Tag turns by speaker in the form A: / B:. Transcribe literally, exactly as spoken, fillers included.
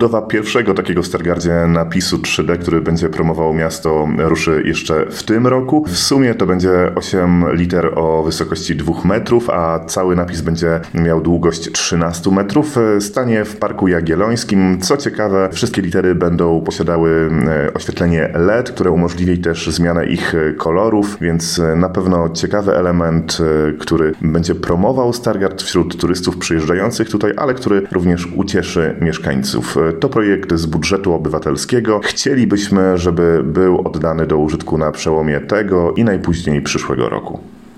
A: Budowa pierwszego takiego w Stargardzie napisu trzy D, który będzie promował miasto, ruszy jeszcze w tym roku. W sumie to będzie osiem liter o wysokości dwóch metrów, a cały napis będzie miał długość trzynaście metrów. Stanie w Parku Jagiellońskim. Co ciekawe, wszystkie litery będą posiadały oświetlenie L E D, które umożliwi też zmianę ich kolorów, więc na pewno ciekawy element, który będzie promował Stargard wśród turystów przyjeżdżających tutaj, ale który również ucieszy mieszkańców. To projekt z budżetu obywatelskiego. Chcielibyśmy, żeby był oddany do użytku na przełomie tego i najpóźniej przyszłego roku.